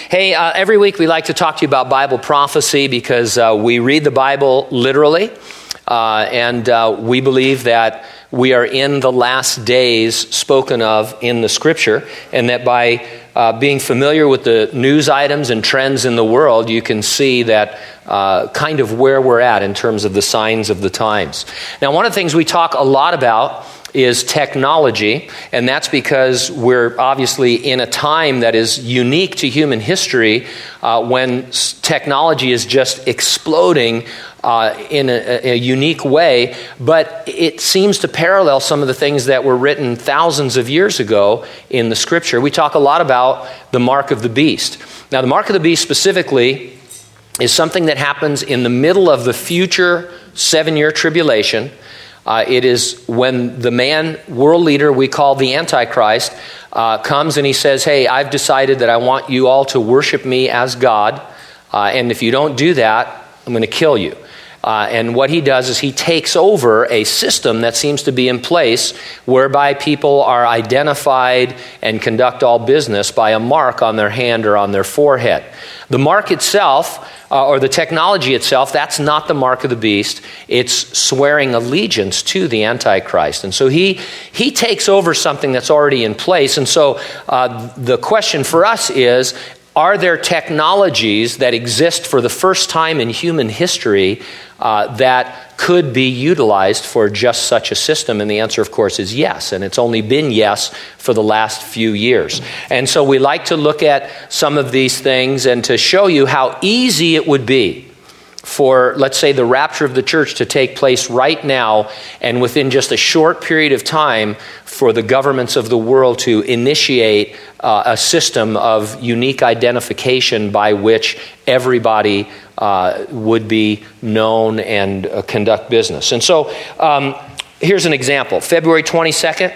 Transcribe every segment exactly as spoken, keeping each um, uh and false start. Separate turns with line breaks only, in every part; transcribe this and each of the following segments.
Hey, uh, every week we like to talk to you about Bible prophecy because uh, we read the Bible literally, uh, and uh, we believe that we are in the last days spoken of in the Scripture, and that by uh, being familiar with the news items and trends in the world, you can see that uh, kind of where we're at in terms of the signs of the times. Now, one of the things we talk a lot about is technology, and that's because we're obviously in a time that is unique to human history uh, when technology is just exploding uh, in a, a unique way, but it seems to parallel some of the things that were written thousands of years ago in the Scripture. We talk a lot about the mark of the beast. Now, the mark of the beast specifically is something that happens in the middle of the future seven-year tribulation. Uh, it is when the man, world leader we call the Antichrist, uh, comes and he says, hey, I've decided that I want you all to worship me as God, uh, and if you don't do that, I'm going to kill you. Uh, and what he does is he takes over a system that seems to be in place whereby people are identified and conduct all business by a mark on their hand or on their forehead. The mark itself, uh, or the technology itself, that's not the mark of the beast. It's swearing allegiance to the Antichrist. And so he he takes over something that's already in place. And so uh, the question for us is, are there technologies that exist for the first time in human history uh, that could be utilized for just such a system? And the answer, of course, is yes. And it's only been yes for the last few years. And so we like to look at some of these things and to show you how easy it would be for, let's say, the rapture of the church to take place right now, and within just a short period of time for the governments of the world to initiate uh, a system of unique identification by which everybody uh, would be known and uh, conduct business. And so um, here's an example. February twenty-second,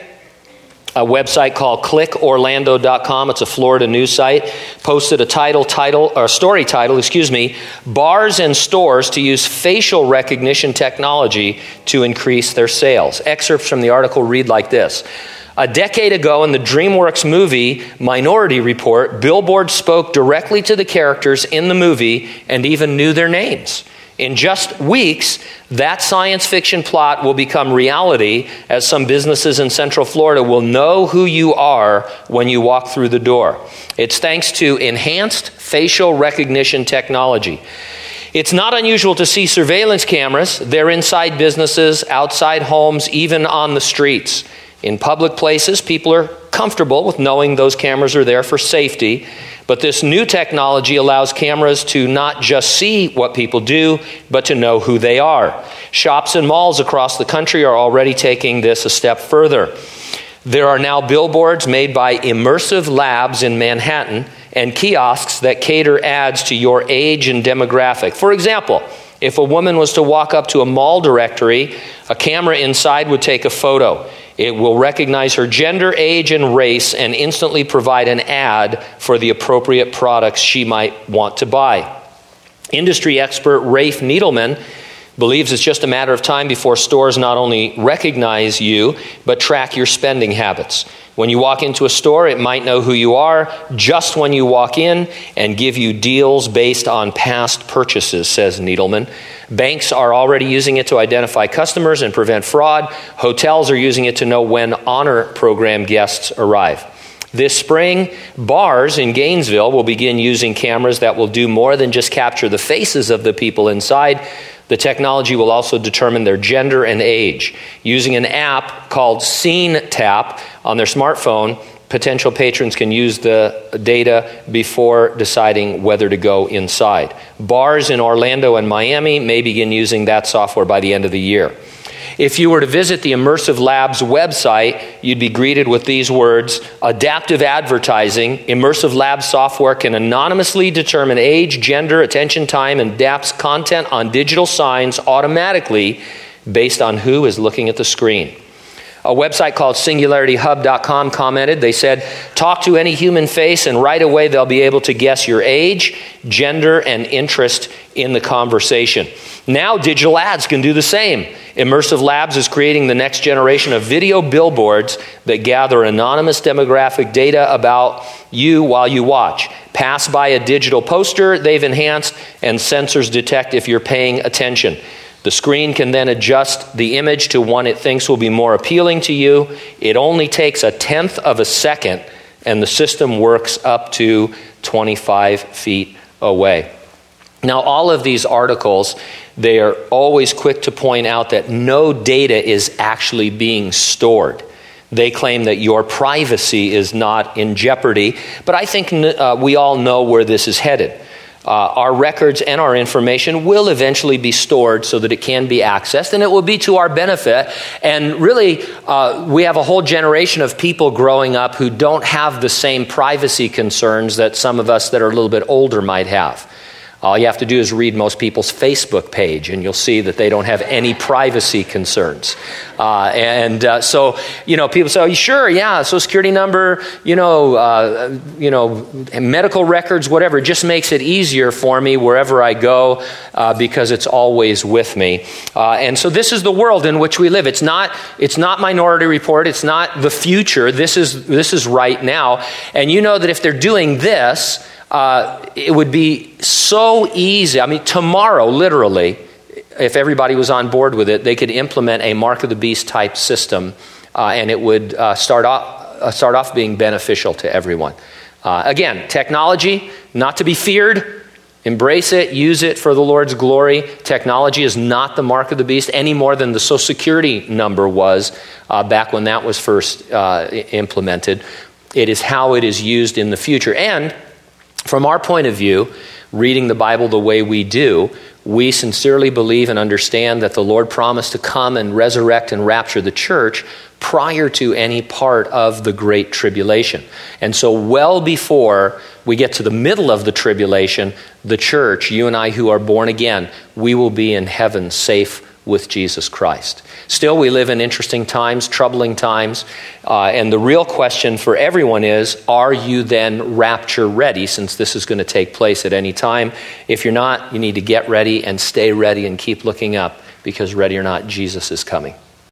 a website called click orlando dot com, it's a Florida news site, posted a title, title or story title, excuse me, bars and stores to use facial recognition technology to increase their sales. Excerpts from the article read like this. A decade ago in the DreamWorks movie Minority Report, Billboard spoke directly to the characters in the movie and even knew their names. In just weeks, that science fiction plot will become reality, as some businesses in Central Florida will know who you are when you walk through the door. It's thanks to enhanced facial recognition technology. It's not unusual to see surveillance cameras. They're inside businesses, outside homes, even on the streets. In public places, people are comfortable with knowing those cameras are there for safety. But this new technology allows cameras to not just see what people do, but to know who they are. Shops and malls across the country are already taking this a step further. There are now billboards made by Immersive Labs in Manhattan and kiosks that cater ads to your age and demographic. For example, if a woman was to walk up to a mall directory, a camera inside would take a photo. It will recognize her gender, age, and race and instantly provide an ad for the appropriate products she might want to buy. Industry expert Rafe Needleman believes it's just a matter of time before stores not only recognize you, but track your spending habits. When you walk into a store, it might know who you are just when you walk in and give you deals based on past purchases, says Needleman. Banks are already using it to identify customers and prevent fraud. Hotels are using it to know when honor program guests arrive. This spring, bars in Gainesville will begin using cameras that will do more than just capture the faces of the people inside. The technology will also determine their gender and age. Using an app called Scene Tap on their smartphone, potential patrons can use the data before deciding whether to go inside. Bars in Orlando and Miami may begin using that software by the end of the year. If you were to visit the Immersive Labs website, you'd be greeted with these words: adaptive advertising. Immersive Labs software can anonymously determine age, gender, attention time, and adapts content on digital signs automatically based on who is looking at the screen. A website called singularity hub dot com commented, they said, talk to any human face and right away they'll be able to guess your age, gender, and interest in the conversation. Now digital ads can do the same. Immersive Labs is creating the next generation of video billboards that gather anonymous demographic data about you while you watch. Pass by a digital poster they've enhanced, and sensors detect if you're paying attention. The screen can then adjust the image to one it thinks will be more appealing to you. It only takes a tenth of a second, and the system works up to twenty-five feet away. Now, all of these articles, they are always quick to point out that no data is actually being stored. They claim that your privacy is not in jeopardy, but I think uh, we all know where this is headed. Uh, our records and our information will eventually be stored so that it can be accessed, and it will be to our benefit. And really, uh, we have a whole generation of people growing up who don't have the same privacy concerns that some of us that are a little bit older might have. All you have to do is read most people's Facebook page, and you'll see that they don't have any privacy concerns. Uh, and uh, so, you know, people say, oh, sure, yeah, Social Security number, you know, uh, you know, medical records, whatever. It just makes it easier for me wherever I go uh, because it's always with me. Uh, and so this is the world in which we live. It's not, it's not Minority Report. It's not the future. This is this is right now. And you know that if they're doing this, Uh, it would be so easy. I mean, tomorrow, literally, if everybody was on board with it, they could implement a Mark of the Beast type system, uh, and it would uh, start off uh, start off being beneficial to everyone. Uh, again, technology, not to be feared. Embrace it, use it for the Lord's glory. Technology is not the Mark of the Beast any more than the Social Security number was uh, back when that was first uh, implemented. It is how it is used in the future. And from our point of view, reading the Bible the way we do, we sincerely believe and understand that the Lord promised to come and resurrect and rapture the church prior to any part of the Great Tribulation. And so well before we get to the middle of the tribulation, the church, you and I who are born again, we will be in heaven safe with Jesus Christ. Still, we live in interesting times, troubling times, uh, and the real question for everyone is, are you then rapture ready, since this is going to take place at any time? If you're not, you need to get ready and stay ready and keep looking up, because ready or not, Jesus is coming.